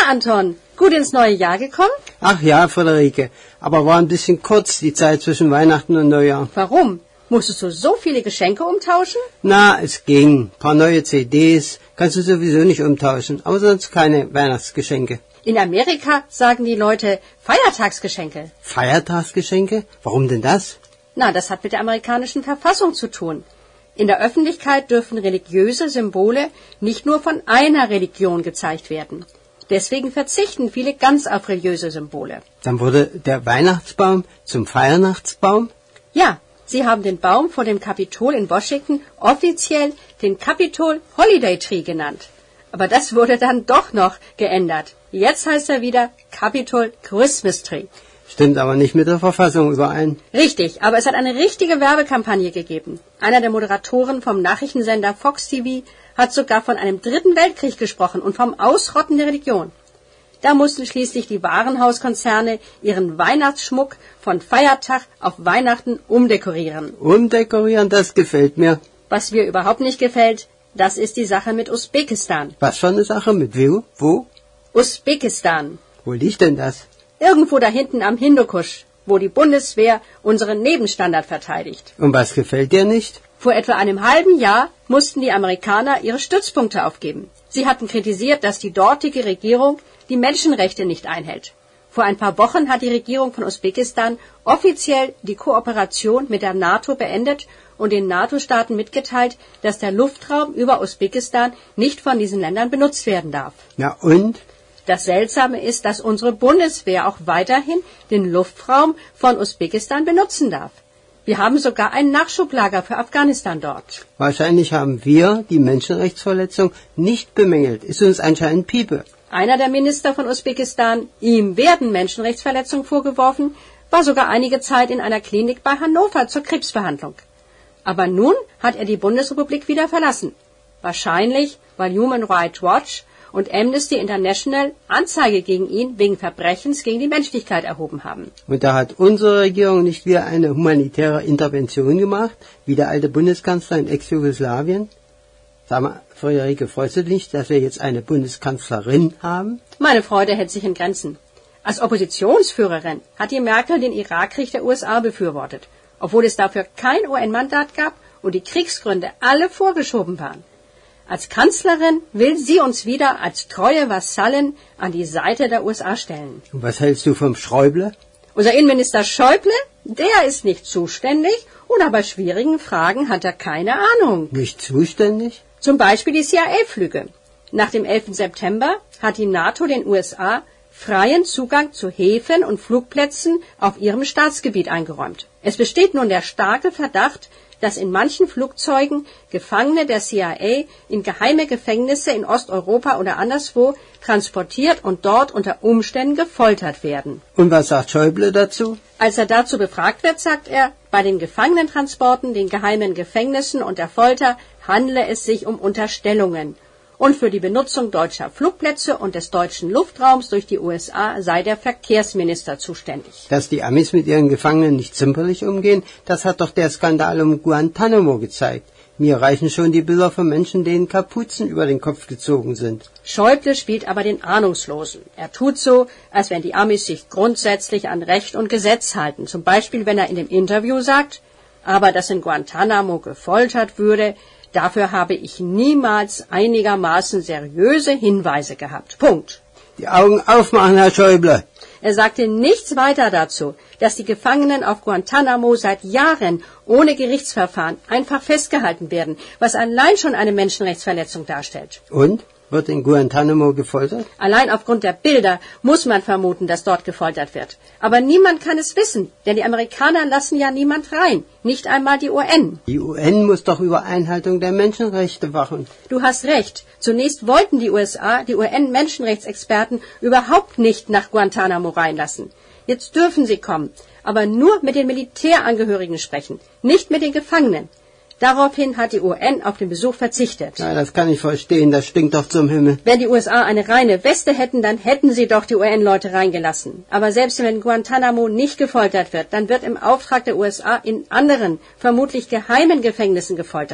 Anton, gut ins neue Jahr gekommen? Ach ja, Friederike, aber war ein bisschen kurz die Zeit zwischen Weihnachten und Neujahr. Warum? Musstest du so viele Geschenke umtauschen? Na, es ging. Ein paar neue CDs kannst du sowieso nicht umtauschen, aber sonst keine Weihnachtsgeschenke. In Amerika sagen die Leute Feiertagsgeschenke. Feiertagsgeschenke? Warum denn das? Na, das hat mit der amerikanischen Verfassung zu tun. In der Öffentlichkeit dürfen religiöse Symbole nicht nur von einer Religion gezeigt werden. Deswegen verzichten viele ganz auf religiöse Symbole. Dann wurde der Weihnachtsbaum zum Weihnachtsbaum? Ja, sie haben den Baum vor dem Kapitol in Washington offiziell den Capitol Holiday Tree genannt. Aber das wurde dann doch noch geändert. Jetzt heißt er wieder Capitol Christmas Tree. Stimmt aber nicht mit der Verfassung überein. Richtig, aber es hat eine richtige Werbekampagne gegeben. Einer der Moderatoren vom Nachrichtensender Fox TV hat sogar von einem dritten Weltkrieg gesprochen und vom Ausrotten der Religion. Da mussten schließlich die Warenhauskonzerne ihren Weihnachtsschmuck von Feiertag auf Weihnachten umdekorieren. Umdekorieren, das gefällt mir. Was mir überhaupt nicht gefällt, das ist die Sache mit Usbekistan. Was für eine Sache? Mit wo? Usbekistan. Wo liegt denn das? Irgendwo da hinten am Hindukusch, wo die Bundeswehr unseren Nebenstandard verteidigt. Und was gefällt dir nicht? Vor etwa einem halben Jahr mussten die Amerikaner ihre Stützpunkte aufgeben. Sie hatten kritisiert, dass die dortige Regierung die Menschenrechte nicht einhält. Vor ein paar Wochen hat die Regierung von Usbekistan offiziell die Kooperation mit der NATO beendet und den NATO-Staaten mitgeteilt, dass der Luftraum über Usbekistan nicht von diesen Ländern benutzt werden darf. Na und? Das Seltsame ist, dass unsere Bundeswehr auch weiterhin den Luftraum von Usbekistan benutzen darf. Wir haben sogar ein Nachschublager für Afghanistan dort. Wahrscheinlich haben wir die Menschenrechtsverletzung nicht bemängelt. Ist uns anscheinend Piepe. Einer der Minister von Usbekistan, ihm werden Menschenrechtsverletzungen vorgeworfen, war sogar einige Zeit in einer Klinik bei Hannover zur Krebsbehandlung. Aber nun hat er die Bundesrepublik wieder verlassen. Wahrscheinlich, weil Human Rights Watch und Amnesty International Anzeige gegen ihn wegen Verbrechens gegen die Menschlichkeit erhoben haben. Und da hat unsere Regierung nicht wieder eine humanitäre Intervention gemacht, wie der alte Bundeskanzler in Ex-Jugoslawien? Sag mal, Friederike, freust du dich, dass wir jetzt eine Bundeskanzlerin haben? Meine Freude hält sich in Grenzen. Als Oppositionsführerin hat die Merkel den Irakkrieg der USA befürwortet, obwohl es dafür kein UN-Mandat gab und die Kriegsgründe alle vorgeschoben waren. Als Kanzlerin will sie uns wieder als treue Vasallen an die Seite der USA stellen. Und was hältst du vom Schäuble? Unser Innenminister Schäuble, der ist nicht zuständig und bei schwierigen Fragen hat er keine Ahnung. Nicht zuständig? Zum Beispiel die CIA-Flüge. Nach dem 11. September hat die NATO den USA freien Zugang zu Häfen und Flugplätzen auf ihrem Staatsgebiet eingeräumt. Es besteht nun der starke Verdacht, dass in manchen Flugzeugen Gefangene der CIA in geheime Gefängnisse in Osteuropa oder anderswo transportiert und dort unter Umständen gefoltert werden. Und was sagt Schäuble dazu? Als er dazu befragt wird, sagt er, bei den Gefangenentransporten, den geheimen Gefängnissen und der Folter handle es sich um Unterstellungen. Und für die Benutzung deutscher Flugplätze und des deutschen Luftraums durch die USA sei der Verkehrsminister zuständig. Dass die Amis mit ihren Gefangenen nicht zimperlich umgehen, das hat doch der Skandal um Guantanamo gezeigt. Mir reichen schon die Bilder von Menschen, denen Kapuzen über den Kopf gezogen sind. Schäuble spielt aber den Ahnungslosen. Er tut so, als wenn die Amis sich grundsätzlich an Recht und Gesetz halten. Zum Beispiel, wenn er in dem Interview sagt, aber dass in Guantanamo gefoltert würde, dafür habe ich niemals einigermaßen seriöse Hinweise gehabt. Punkt. Die Augen aufmachen, Herr Schäuble. Er sagte nichts weiter dazu, dass die Gefangenen auf Guantanamo seit Jahren ohne Gerichtsverfahren einfach festgehalten werden, was allein schon eine Menschenrechtsverletzung darstellt. Und? Wird in Guantanamo gefoltert? Allein aufgrund der Bilder muss man vermuten, dass dort gefoltert wird. Aber niemand kann es wissen, denn die Amerikaner lassen ja niemand rein, nicht einmal die UN. Die UN muss doch über Einhaltung der Menschenrechte wachen. Du hast recht. Zunächst wollten die USA die UN-Menschenrechtsexperten überhaupt nicht nach Guantanamo reinlassen. Jetzt dürfen sie kommen, aber nur mit den Militärangehörigen sprechen, nicht mit den Gefangenen. Daraufhin hat die UN auf den Besuch verzichtet. Ja, das kann ich verstehen, das stinkt doch zum Himmel. Wenn die USA eine reine Weste hätten, dann hätten sie doch die UN-Leute reingelassen. Aber selbst wenn Guantanamo nicht gefoltert wird, dann wird im Auftrag der USA in anderen, vermutlich geheimen Gefängnissen gefoltert.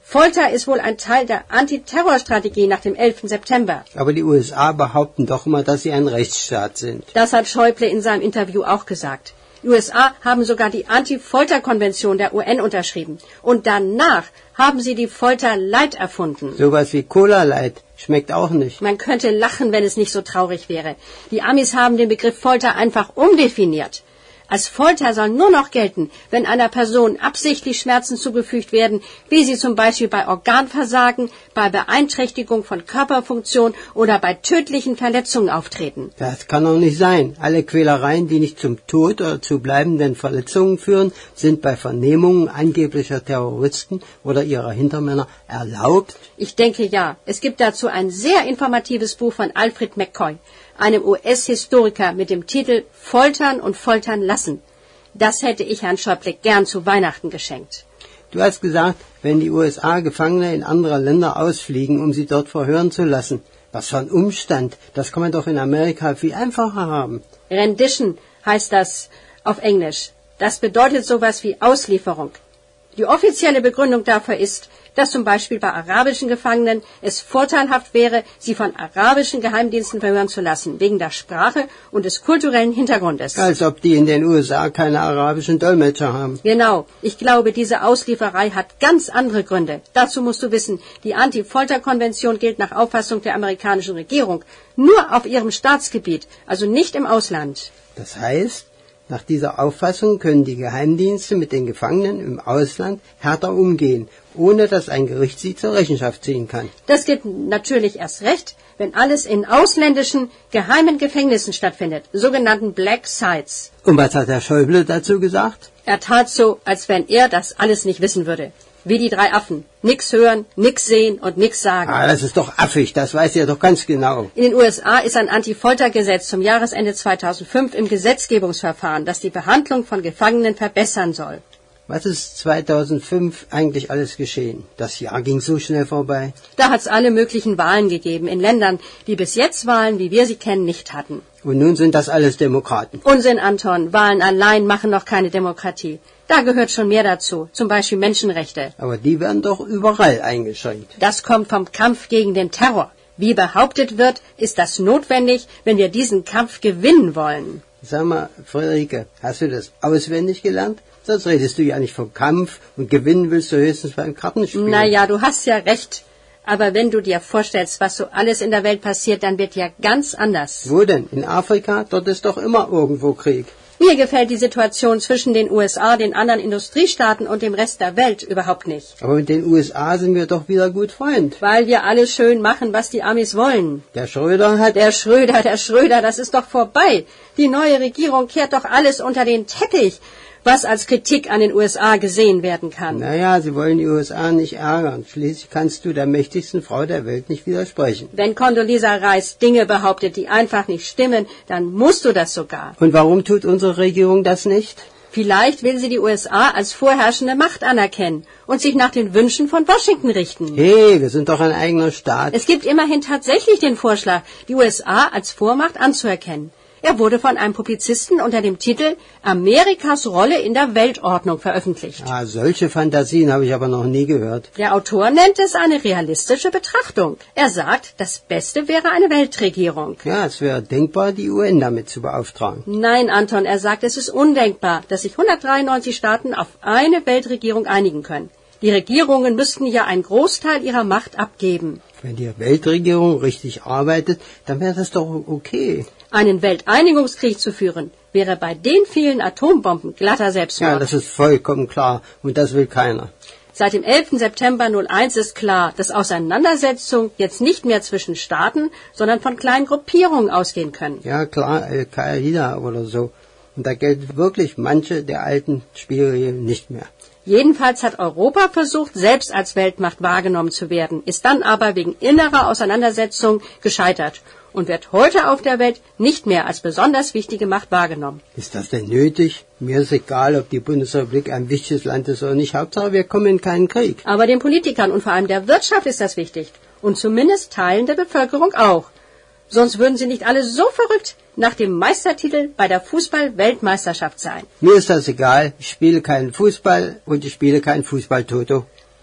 Folter ist wohl ein Teil der Antiterrorstrategie nach dem 11. September. Aber die USA behaupten doch immer, dass sie ein Rechtsstaat sind. Das hat Schäuble in seinem Interview auch gesagt. Die USA haben sogar die Anti-Folter-Konvention der UN unterschrieben. Und danach haben sie die Folter Light erfunden. Sowas wie Cola Light schmeckt auch nicht. Man könnte lachen, wenn es nicht so traurig wäre. Die Amis haben den Begriff Folter einfach umdefiniert. Als Folter soll nur noch gelten, wenn einer Person absichtlich Schmerzen zugefügt werden, wie sie zum Beispiel bei Organversagen, bei Beeinträchtigung von Körperfunktion oder bei tödlichen Verletzungen auftreten. Das kann doch nicht sein. Alle Quälereien, die nicht zum Tod oder zu bleibenden Verletzungen führen, sind bei Vernehmungen angeblicher Terroristen oder ihrer Hintermänner erlaubt? Ich denke ja. Es gibt dazu ein sehr informatives Buch von Alfred McCoy, einem US-Historiker mit dem Titel Foltern und Foltern lassen. Das hätte ich Herrn Schäuble gern zu Weihnachten geschenkt. Du hast gesagt, wenn die USA Gefangene in andere Länder ausfliegen, um sie dort verhören zu lassen. Was für ein Umstand. Das kann man doch in Amerika viel einfacher haben. Rendition heißt das auf Englisch. Das bedeutet sowas wie Auslieferung. Die offizielle Begründung dafür ist, dass zum Beispiel bei arabischen Gefangenen es vorteilhaft wäre, sie von arabischen Geheimdiensten verhören zu lassen, wegen der Sprache und des kulturellen Hintergrundes. Als ob die in den USA keine arabischen Dolmetscher haben. Genau. Ich glaube, diese Auslieferei hat ganz andere Gründe. Dazu musst du wissen, die Anti-Folter-Konvention gilt nach Auffassung der amerikanischen Regierung nur auf ihrem Staatsgebiet, also nicht im Ausland. Das heißt, nach dieser Auffassung können die Geheimdienste mit den Gefangenen im Ausland härter umgehen, ohne dass ein Gericht sie zur Rechenschaft ziehen kann. Das gilt natürlich erst recht, wenn alles in ausländischen geheimen Gefängnissen stattfindet, sogenannten Black Sites. Und was hat Herr Schäuble dazu gesagt? Er tat so, als wenn er das alles nicht wissen würde. Wie die drei Affen. Nix hören, nix sehen und nix sagen. Ah, das ist doch affig, das weiß er doch ganz genau. In den USA ist ein Anti-Folter-Gesetz zum Jahresende 2005 im Gesetzgebungsverfahren, das die Behandlung von Gefangenen verbessern soll. Was ist 2005 eigentlich alles geschehen? Das Jahr ging so schnell vorbei. Da hat es alle möglichen Wahlen gegeben in Ländern, die bis jetzt Wahlen, wie wir sie kennen, nicht hatten. Und nun sind das alles Demokraten. Unsinn, Anton. Wahlen allein machen noch keine Demokratie. Da gehört schon mehr dazu, zum Beispiel Menschenrechte. Aber die werden doch überall eingeschränkt. Das kommt vom Kampf gegen den Terror. Wie behauptet wird, ist das notwendig, wenn wir diesen Kampf gewinnen wollen. Sag mal, Friederike, hast du das auswendig gelernt? Sonst redest du ja nicht vom Kampf und gewinnen willst du höchstens beim Kartenspiel. Naja, du hast ja recht. Aber wenn du dir vorstellst, was so alles in der Welt passiert, dann wird ja ganz anders. Wo denn? In Afrika? Dort ist doch immer irgendwo Krieg. Mir gefällt die Situation zwischen den USA, den anderen Industriestaaten und dem Rest der Welt überhaupt nicht. Aber mit den USA sind wir doch wieder gut Freund. Weil wir alle schön machen, was die Amis wollen. Der Schröder hat... Der Schröder, das ist doch vorbei. Die neue Regierung kehrt doch alles unter den Teppich, was als Kritik an den USA gesehen werden kann. Naja, sie wollen die USA nicht ärgern. Schließlich kannst du der mächtigsten Frau der Welt nicht widersprechen. Wenn Condoleezza Rice Dinge behauptet, die einfach nicht stimmen, dann musst du das sogar. Und warum tut unsere Regierung das nicht? Vielleicht will sie die USA als vorherrschende Macht anerkennen und sich nach den Wünschen von Washington richten. Hey, wir sind doch ein eigener Staat. Es gibt immerhin tatsächlich den Vorschlag, die USA als Vormacht anzuerkennen. Er wurde von einem Publizisten unter dem Titel Amerikas Rolle in der Weltordnung veröffentlicht. Ah, solche Fantasien habe ich aber noch nie gehört. Der Autor nennt es eine realistische Betrachtung. Er sagt, das Beste wäre eine Weltregierung. Ja, es wäre denkbar, die UN damit zu beauftragen. Nein, Anton, er sagt, es ist undenkbar, dass sich 193 Staaten auf eine Weltregierung einigen können. Die Regierungen müssten ja einen Großteil ihrer Macht abgeben. Wenn die Weltregierung richtig arbeitet, dann wäre das doch okay. Einen Welteinigungskrieg zu führen, wäre bei den vielen Atombomben glatter Selbstmord. Ja, das ist vollkommen klar und das will keiner. Seit dem 11. September 01 ist klar, dass Auseinandersetzungen jetzt nicht mehr zwischen Staaten, sondern von kleinen Gruppierungen ausgehen können. Ja, klar, Al-Qaida oder so. Und da gelten wirklich manche der alten Spielregeln nicht mehr. Jedenfalls hat Europa versucht, selbst als Weltmacht wahrgenommen zu werden, ist dann aber wegen innerer Auseinandersetzung gescheitert und wird heute auf der Welt nicht mehr als besonders wichtige Macht wahrgenommen. Ist das denn nötig? Mir ist egal, ob die Bundesrepublik ein wichtiges Land ist oder nicht. Hauptsache, wir kommen in keinen Krieg. Aber den Politikern und vor allem der Wirtschaft ist das wichtig. Und zumindest Teilen der Bevölkerung auch. Sonst würden sie nicht alle so verrückt nach dem Meistertitel bei der Fußball-Weltmeisterschaft sein. Mir ist das egal. Ich spiele keinen Fußball und ich spiele keinen Fußball-Toto.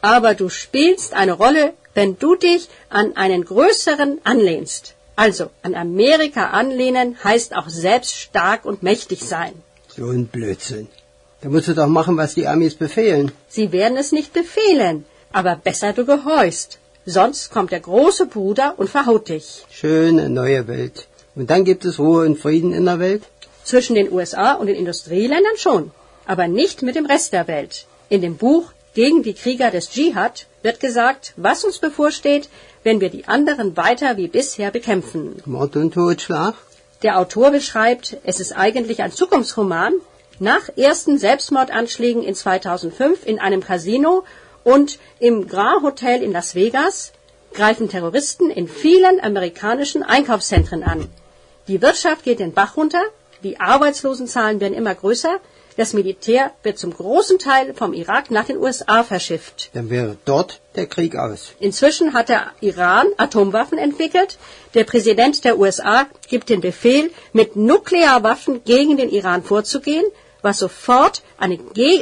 Aber du spielst eine Rolle, wenn du dich an einen Größeren anlehnst. Also an Amerika anlehnen heißt auch selbst stark und mächtig sein. So ein Blödsinn. Da musst du doch machen, was die Amis befehlen. Sie werden es nicht befehlen, aber besser du gehorchst. Sonst kommt der große Bruder und verhaut dich. Schöne neue Welt. Und dann gibt es Ruhe und Frieden in der Welt? Zwischen den USA und den Industrieländern schon, aber nicht mit dem Rest der Welt. In dem Buch Gegen die Krieger des Dschihad wird gesagt, was uns bevorsteht, wenn wir die anderen weiter wie bisher bekämpfen. Mord und Totschlag? Der Autor beschreibt, es ist eigentlich ein Zukunftsroman, nach ersten Selbstmordanschlägen in 2005 in einem Casino und im Grand Hotel in Las Vegas greifen Terroristen in vielen amerikanischen Einkaufszentren an. Die Wirtschaft geht den Bach runter, die Arbeitslosenzahlen werden immer größer, das Militär wird zum großen Teil vom Irak nach den USA verschifft. Dann wäre dort der Krieg aus. Inzwischen hat der Iran Atomwaffen entwickelt. Der Präsident der USA gibt den Befehl, mit Nuklearwaffen gegen den Iran vorzugehen, was sofort einen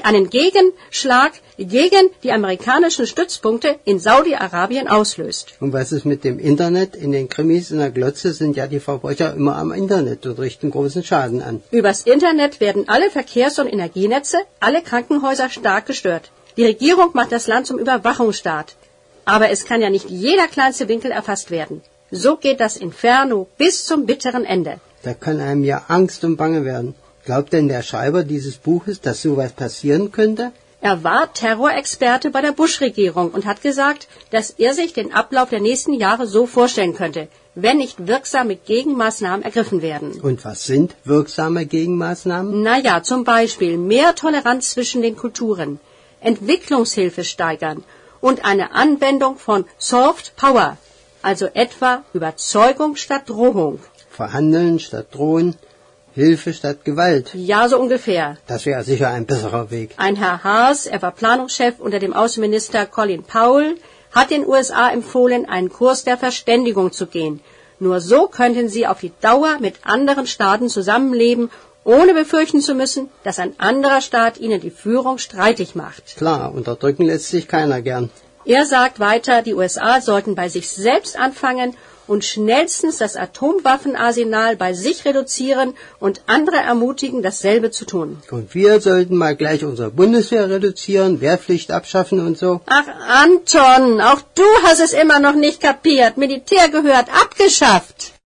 Gegenschlag gegen die amerikanischen Stützpunkte in Saudi-Arabien auslöst. Und was ist mit dem Internet? In den Krimis in der Glotze sind ja die Verbrecher immer am Internet und richten großen Schaden an. Übers Internet werden alle Verkehrs- und Energienetze, alle Krankenhäuser stark gestört. Die Regierung macht das Land zum Überwachungsstaat. Aber es kann ja nicht jeder kleinste Winkel erfasst werden. So geht das Inferno bis zum bitteren Ende. Da kann einem ja Angst und Bange werden. Glaubt denn der Schreiber dieses Buches, dass sowas passieren könnte? Er war Terrorexperte bei der Bush-Regierung und hat gesagt, dass er sich den Ablauf der nächsten Jahre so vorstellen könnte, wenn nicht wirksame Gegenmaßnahmen ergriffen werden. Und was sind wirksame Gegenmaßnahmen? Naja, zum Beispiel mehr Toleranz zwischen den Kulturen, Entwicklungshilfe steigern und eine Anwendung von Soft Power, also etwa Überzeugung statt Drohung. Verhandeln statt drohen, Hilfe statt Gewalt. Ja, so ungefähr. Das wäre sicher ein besserer Weg. Ein Herr Haas, er war Planungschef unter dem Außenminister Colin Powell, hat den USA empfohlen, einen Kurs der Verständigung zu gehen. Nur so könnten sie auf die Dauer mit anderen Staaten zusammenleben, ohne befürchten zu müssen, dass ein anderer Staat ihnen die Führung streitig macht. Klar, unterdrücken lässt sich keiner gern. Er sagt weiter, die USA sollten bei sich selbst anfangen und schnellstens das Atomwaffenarsenal bei sich reduzieren und andere ermutigen, dasselbe zu tun. Und wir sollten mal gleich unsere Bundeswehr reduzieren, Wehrpflicht abschaffen und so. Ach, Anton, auch du hast es immer noch nicht kapiert. Militär gehört abgeschafft.